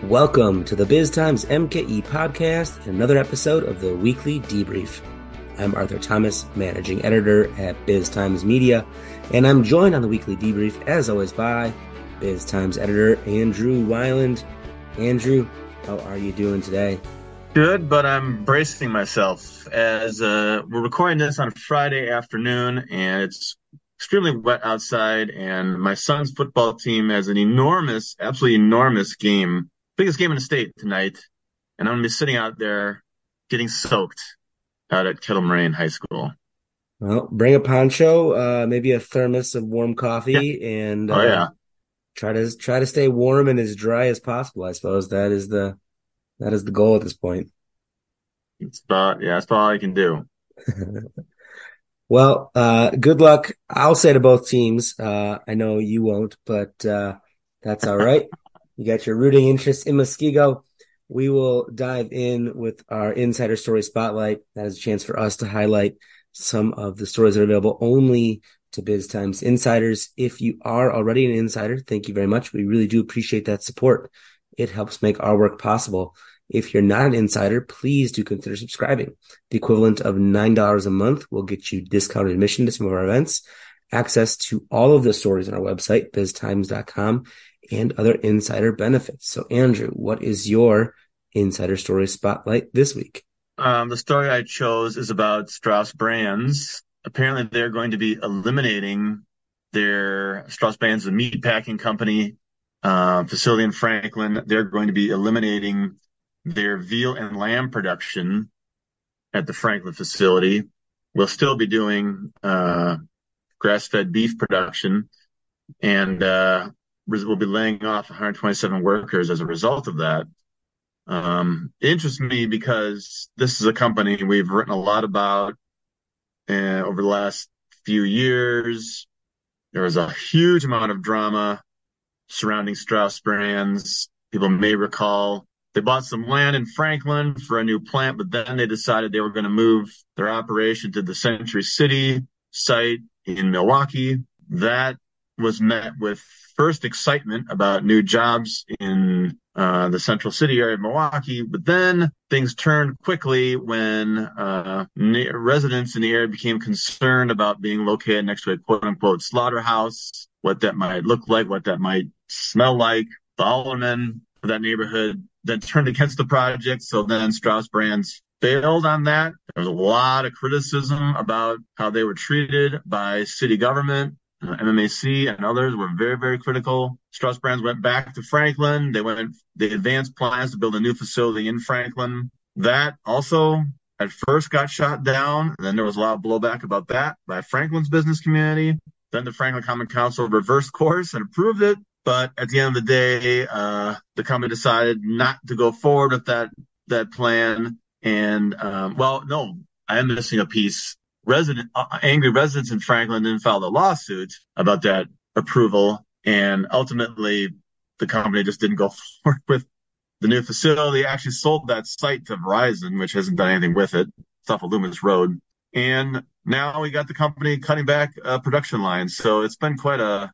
Welcome to the Biz Times MKE podcast and another episode of the Weekly Debrief. I'm Arthur Thomas, managing editor at Biz Times Media, and I'm joined on the Weekly Debrief, as always, by Biz Times editor Andrew Weiland. Andrew, how are you doing today? Good, but I'm bracing myself as we're recording this on a Friday afternoon, and it's extremely wet outside, and my son's football team has an absolutely enormous game, biggest game in the state tonight, and I'm going to be sitting out there getting soaked out at Kettle Moraine High School. Well, bring a poncho, maybe a thermos of warm coffee, and try to stay warm and as dry as possible. I suppose that is the goal at this point. That's about all I can do. Well, good luck. I'll say to both teams. I know you won't, but that's all right. You got your rooting interest in Muskego. We will dive in with our Insider Story Spotlight. That is a chance for us to highlight some of the stories that are available only to Biz Times insiders. If you are already an insider, thank you very much. We really do appreciate that support. It helps make our work possible. If you're not an insider, please do consider subscribing. The equivalent of $9 a month will get you discounted admission to some of our events, access to all of the stories on our website, biztimes.com, and other insider benefits. So, Andrew, what is your Insider Story Spotlight this week? The story I chose is about Strauss Brands. Apparently, they're going to be eliminating their Strauss Brands, the meatpacking company facility in Franklin. They're going to be eliminating their veal and lamb production at the Franklin facility. We'll still be doing grass-fed beef production, and we'll be laying off 127 workers as a result of that. It interests me because this is a company we've written a lot about over the last few years. There was a huge amount of drama surrounding Strauss Brands. People may recall they bought some land in Franklin for a new plant, but then they decided they were going to move their operation to the Century City site in Milwaukee. That was met with first excitement about new jobs in the Central City area of Milwaukee, but then things turned quickly when residents in the area became concerned about being located next to a quote-unquote slaughterhouse, what that might look like, what that might smell like. The aldermen of that neighborhood then turned against the project, so then Strauss Brands failed on that. There was a lot of criticism about how they were treated by city government. MMAC and others were very, very critical. Strauss Brands went back to Franklin. They advanced plans to build a new facility in Franklin. That also at first got shot down. And then there was a lot of blowback about that by Franklin's business community. Then the Franklin Common Council reversed course and approved it. But at the end of the day, the company decided not to go forward with that plan. And, no, I am missing a piece. Angry residents in Franklin then filed a lawsuit about that approval. And ultimately, the company just didn't go forward with the new facility. Actually sold that site to Verizon, which hasn't done anything with it. It's off of Loomis Road. And now we got the company cutting back production lines. So it's been quite a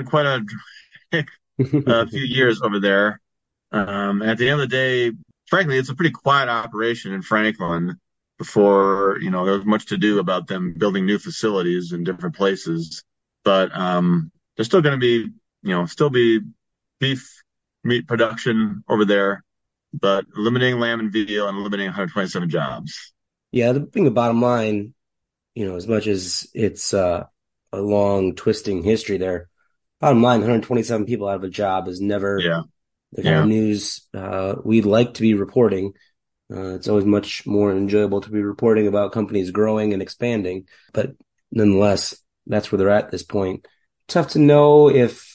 few years over there. At the end of the day, frankly, it's a pretty quiet operation in Franklin before, there was much to do about them building new facilities in different places. But there's still going to be, beef meat production over there, but eliminating lamb and veal and eliminating 127 jobs. Yeah, the bottom line, as much as it's a long twisting history there, bottom line, 127 people out of a job is never the kind of news we'd like to be reporting. It's always much more enjoyable to be reporting about companies growing and expanding. But nonetheless, that's where they're at this point. Tough to know if,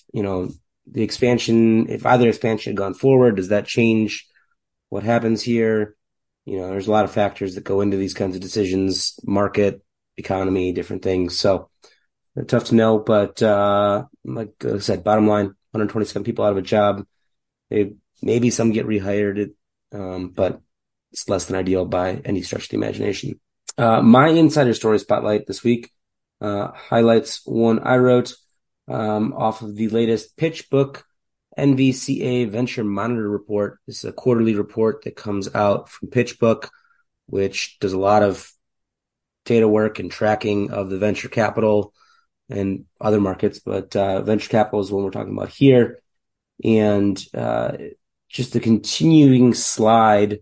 if either expansion had gone forward, does that change what happens here? There's a lot of factors that go into these kinds of decisions, market, economy, different things. So they're tough to know. But like I said, bottom line, 127 people out of a job. Maybe some get rehired, but it's less than ideal by any stretch of the imagination. My Insider Story Spotlight this week highlights one I wrote off of the latest pitch book NVCA Venture Monitor Report. This is a quarterly report that comes out from PitchBook, which does a lot of data work and tracking of the venture capital and other markets, but venture capital is what we're talking about here. And just the continuing slide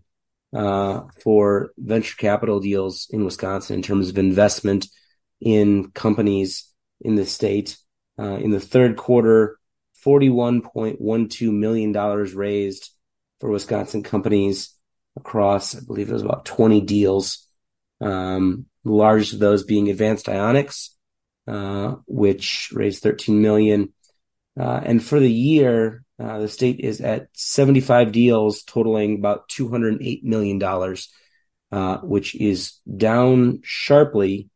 for venture capital deals in Wisconsin in terms of investment in companies in the state. In the third quarter, $41.12 million raised for Wisconsin companies across, I believe it was about 20 deals. The largest of those being Advanced Ionics, which raised $13 million. And for the year, the state is at 75 deals totaling about $208 million, which is down sharply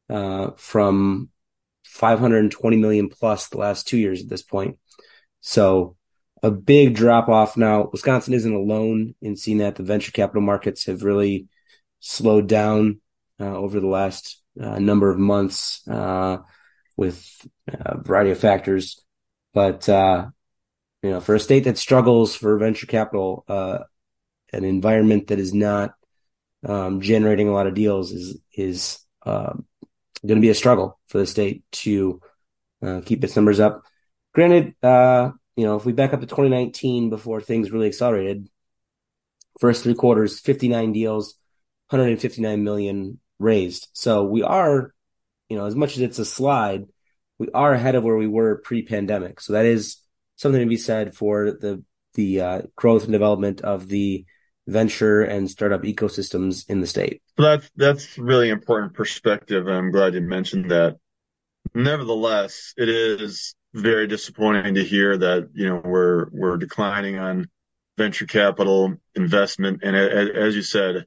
from 520 million plus the last 2 years at this point. So a big drop off. Now, Wisconsin isn't alone in seeing that. The venture capital markets have really slowed down over the last number of months with a variety of factors. But, for a state that struggles for venture capital, an environment that is not generating a lot of deals is going to be a struggle for the state to keep its numbers up. Granted, if we back up to 2019 before things really accelerated, first 3 quarters, 59 deals, 159 million raised. So we are, as much as it's a slide, we are ahead of where we were pre-pandemic. So that is something to be said for the growth and development of the venture and startup ecosystems in the state. That's really important perspective. I'm glad you mentioned that. Nevertheless, it is very disappointing to hear that we're declining on venture capital investment. And as you said,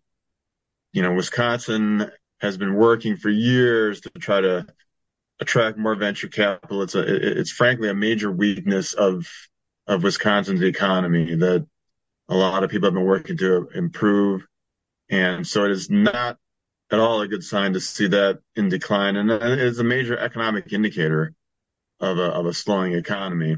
Wisconsin has been working for years to try to attract more venture capital. It's frankly a major weakness of Wisconsin's economy that a lot of people have been working to improve. And so it is not at all a good sign to see that in decline. And it is a major economic indicator of a slowing economy.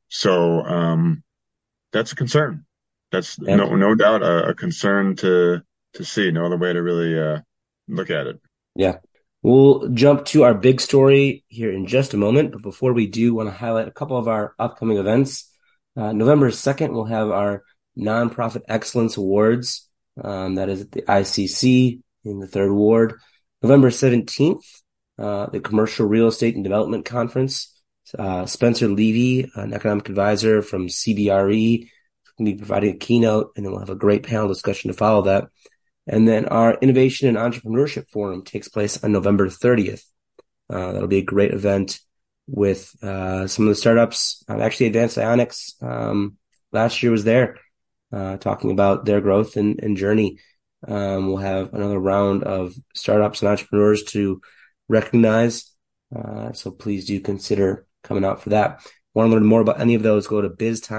So that's a concern. That's no doubt a concern to see. No other way to really look at it. Yeah. We'll jump to our big story here in just a moment. But before we do, want to highlight a couple of our upcoming events. November 2nd, we'll have our Nonprofit Excellence Awards. That is at the ICC in the 3rd Ward. November 17th, the Commercial Real Estate and Development Conference. Spencer Levy, an economic advisor from CBRE, is going to be providing a keynote, and then we'll have a great panel discussion to follow that. And then our Innovation and Entrepreneurship Forum takes place on November 30th. That'll be a great event with some of the startups. Actually, Advanced Ionics last year was there talking about their growth and journey. We'll have another round of startups and entrepreneurs to recognize. So please do consider coming out for that. Want to learn more about any of those, go to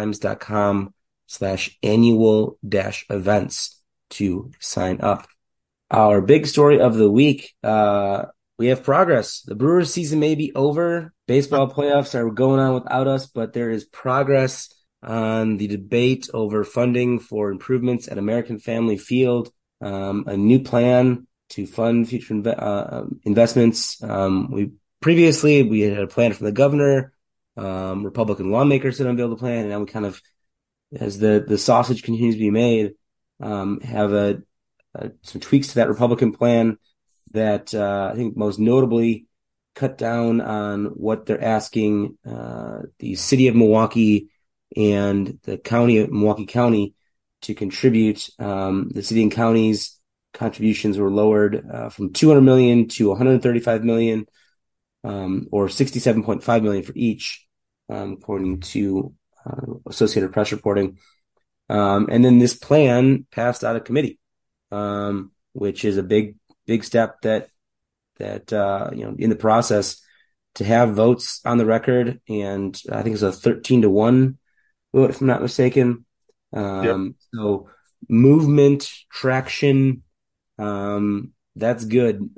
biztimes.com/annual-events to sign up. Our big story of the week, we have progress. The Brewers season may be over. Baseball playoffs are going on without us, but there is progress on the debate over funding for improvements at American Family Field, a new plan to fund future investments. We had a plan from the governor. Republican lawmakers had unveiled a plan, and now we kind of, as the sausage continues to be made, have some tweaks to that Republican plan that I think most notably cut down on what they're asking the city of Milwaukee and the county of Milwaukee County to contribute. The city and county's contributions were lowered from $200 million to $135 million, or $67.5 million for each, according to Associated Press reporting. And then this plan passed out of committee, which is a big step that in the process to have votes on the record. And I think it's a 13-1 vote, if I'm not mistaken. Yep. So movement, traction, that's good,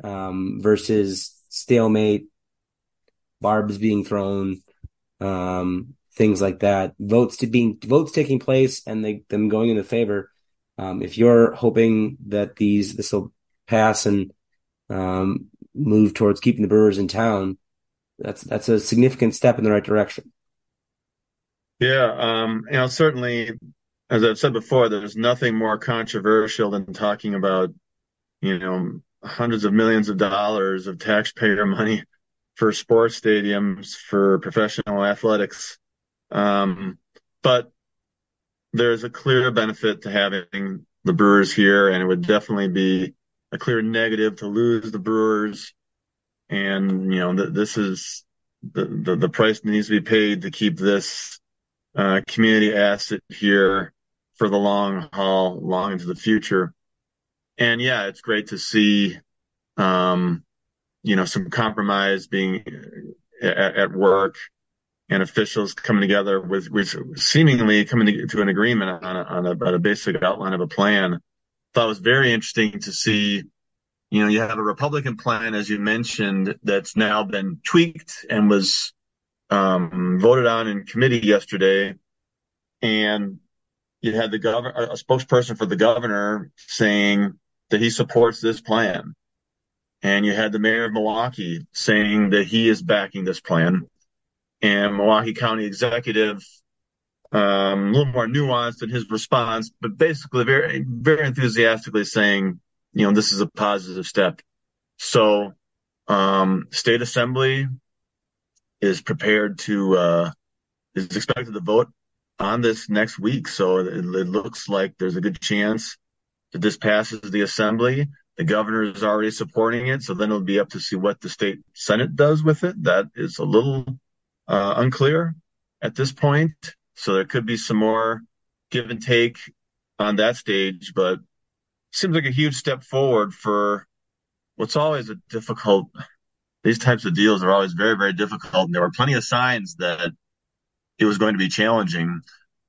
things being stalemate, barbs being thrown, things like that, votes taking place and them going in the favor. If you're hoping that this will pass and move towards keeping the Brewers in town, that's a significant step in the right direction. Yeah, certainly, as I've said before, there's nothing more controversial than talking about, hundreds of millions of dollars of taxpayer money for sports stadiums for professional athletics. But there's a clear benefit to having the Brewers here, and it would definitely be a clear negative to lose the Brewers. And, this is the price that needs to be paid to keep this community asset here for the long haul, long into the future. And yeah, it's great to see, some compromise being at work and officials coming together with seemingly coming to an agreement on a basic outline of a plan. Thought it was very interesting to see, you have a Republican plan, as you mentioned, that's now been tweaked and was voted on in committee yesterday. And you had a spokesperson for the governor saying that he supports this plan. And you had the mayor of Milwaukee saying that he is backing this plan. And Milwaukee County executive, a little more nuanced in his response, but basically very, very enthusiastically saying, this is a positive step. So, state assembly is is expected to vote on this next week. So it looks like there's a good chance that this passes the assembly. The governor is already supporting it. So then it'll be up to see what the state Senate does with it. That is a little unclear at this point. So there could be some more give and take on that stage, but seems like a huge step forward for what's always these types of deals are always very, very difficult. And there were plenty of signs that it was going to be challenging.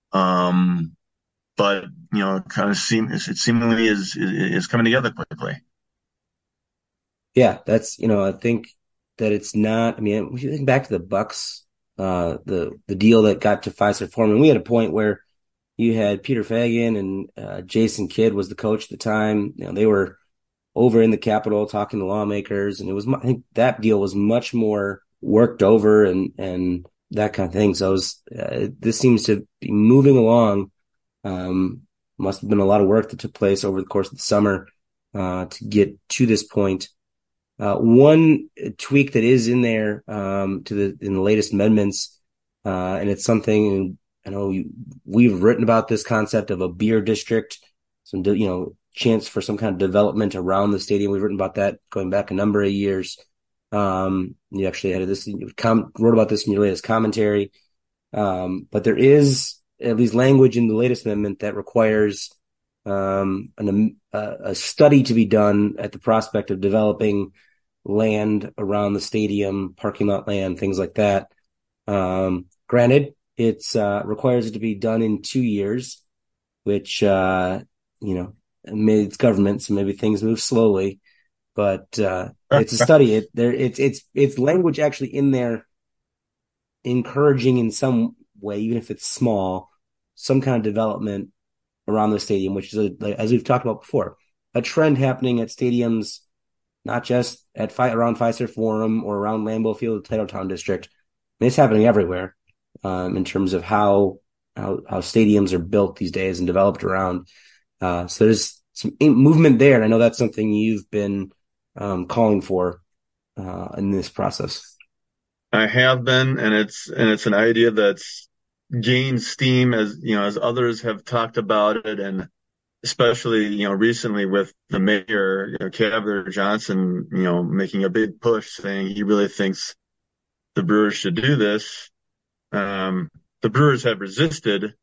But, it seemingly is coming together quickly. Yeah, that's, I think that it's not, if you think back to the Bucks, the deal that got to Fiserv Forum, and we had a point where you had Peter Feigin and Jason Kidd was the coach at the time. They were over in the Capitol talking to lawmakers, and I think that deal was much more worked over and that kind of thing. So this seems to be moving along. Must have been a lot of work that took place over the course of the summer to get to this point. One tweak that is in there in the latest amendments, and it's something I know we've written about this concept of a beer district, some chance for some kind of development around the stadium. We've written about that going back a number of years. You actually wrote about this in your latest commentary. But there is at least language in the latest amendment that requires a study to be done at the prospect of developing land around the stadium, parking lot land, things like that. Granted, it's requires it to be done in 2 years, which it's government, so maybe things move slowly. But it's a study. It's language actually in there encouraging in some way, even if it's small, some kind of development around the stadium, which is, as we've talked about before, a trend happening at stadiums, not just around Fiserv Forum or around Lambeau Field, the Titletown District. It's happening everywhere in terms of how stadiums are built these days and developed around. So there's some movement there, and I know that's something you've been calling for in this process. I have been, and it's an idea that's gained steam as others have talked about it, and especially recently with the mayor, Cavalier Johnson, making a big push saying he really thinks the Brewers should do this. The Brewers have resisted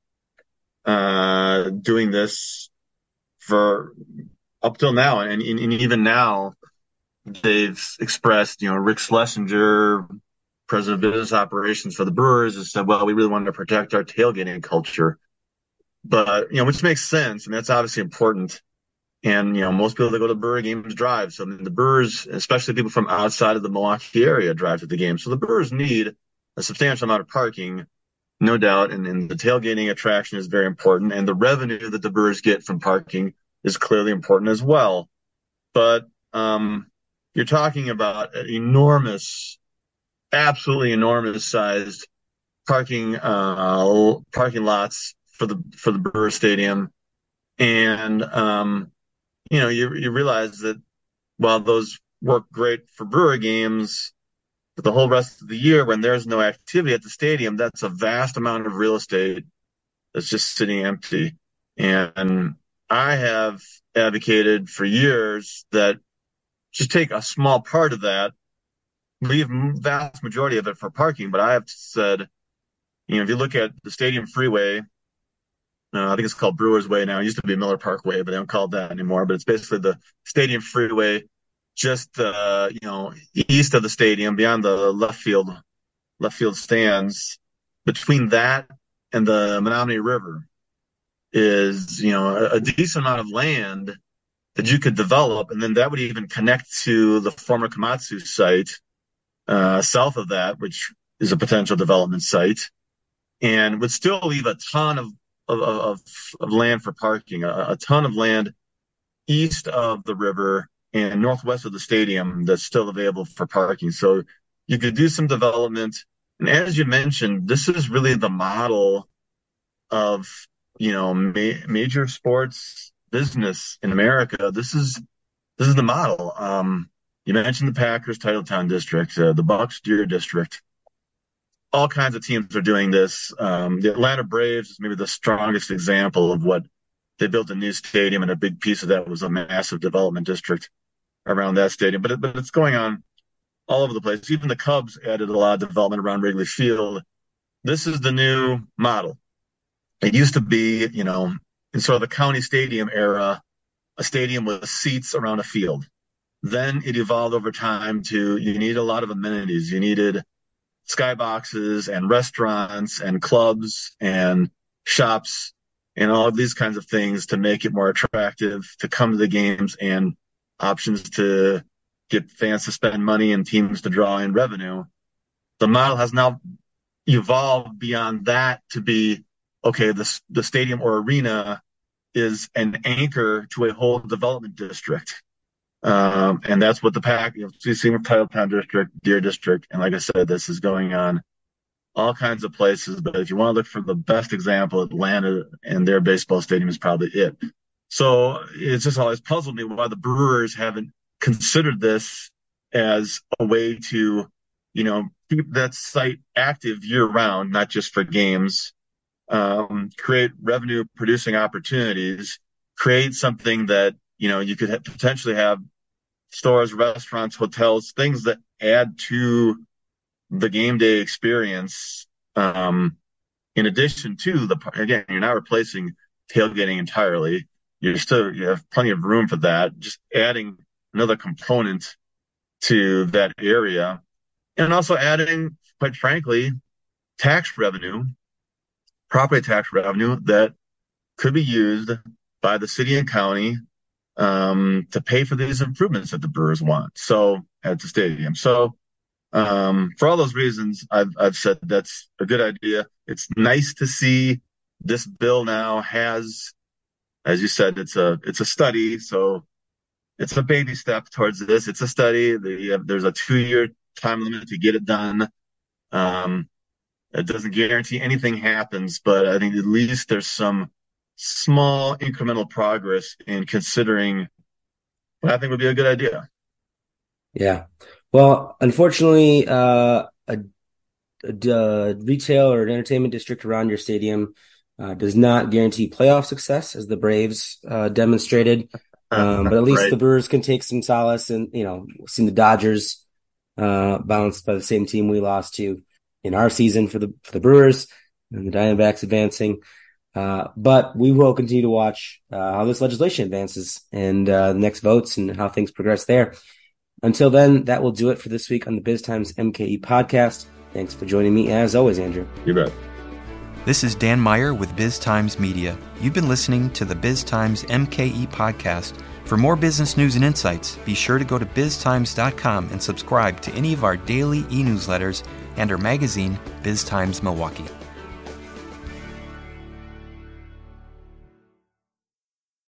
doing this for up till now, and even now they've expressed, Rick Schlesinger, president of business operations for the Brewers, has said, well, we really wanted to protect our tailgating culture. But, which makes sense. And that's obviously important. And, most people that go to Brewer games drive. So the Brewers, especially people from outside of the Milwaukee area, drive to the game. So the Brewers need a substantial amount of parking. no doubt. And the tailgating attraction is very important. And the revenue that the Brewers get from parking is clearly important as well. But you're talking about an enormous, absolutely enormous sized parking lots for the Brewer Stadium. And you realize that while those work great for Brewer games, but the whole rest of the year when there's no activity at the stadium, that's a vast amount of real estate that's just sitting empty. And I have advocated for years that just take a small part of that, leave vast majority of it for parking. But I have said, if you look at the stadium freeway, I think it's called Brewers Way now. It used to be Miller Park Way, but they don't call it that anymore. But it's basically the stadium freeway, just east of the stadium, beyond the left field stands. Between that and the Menominee River is a decent amount of land that you could develop, and then that would even connect to the former Komatsu site south of that, which is a potential development site, and would still leave a ton of land for parking, a ton of land east of the river and northwest of the stadium that's still available for parking. So you could do some development. And as you mentioned, this is really the model of, major sports business in America. This is the model. You mentioned the Packers Titletown District, the Bucks Deer District. All kinds of teams are doing this. The Atlanta Braves is maybe the strongest example of what they built a new stadium, and a big piece of that was a massive development district around that stadium. But it's going on all over the place. Even the Cubs added a lot of development around Wrigley Field. This is the new model. It used to be, in sort of the county stadium era, a stadium with seats around a field. Then it evolved over time to you need a lot of amenities. You needed skyboxes and restaurants and clubs and shops and all of these kinds of things to make it more attractive to come to the games and options to get fans to spend money and teams to draw in revenue. The model has now evolved beyond that to be, okay, the stadium or arena is an anchor to a whole development district. And that's what you see with Titletown District, Deer District. And like I said, this is going on all kinds of places. But if you want to look for the best example, Atlanta and their baseball stadium is probably it. So it's just always puzzled me why the Brewers haven't considered this as a way to, keep that site active year round, not just for games, create revenue producing opportunities, create something that, you could potentially have stores, restaurants, hotels, things that add to the game day experience. In addition to again, you're not replacing tailgating entirely. You have plenty of room for that. Just adding another component to that area, and also adding, quite frankly, property tax revenue that could be used by the city and county to pay for these improvements that the Brewers want. So at the stadium. So for all those reasons, I've said that's a good idea. It's nice to see this bill now has, as you said, it's a study. So it's a baby step towards this. It's a study. There's a 2-year time limit to get it done. It doesn't guarantee anything happens, but I think at least there's some small incremental progress in considering what I think would be a good idea. Yeah. Well, unfortunately, a retail or an entertainment district around your stadium does not guarantee playoff success, as the Braves demonstrated. But at least Right. the Brewers can take some solace, and seen the Dodgers bounced by the same team we lost to in our season for the Brewers, and the Diamondbacks advancing. But we will continue to watch how this legislation advances and the next votes and how things progress there. Until then, that will do it for this week on the Biz Times MKE podcast. Thanks for joining me, as always, Andrew. You bet. This is Dan Meyer with Biz Times Media. You've been listening to the Biz Times MKE podcast. For more business news and insights, be sure to go to biztimes.com and subscribe to any of our daily e-newsletters and our magazine, Biz Times Milwaukee.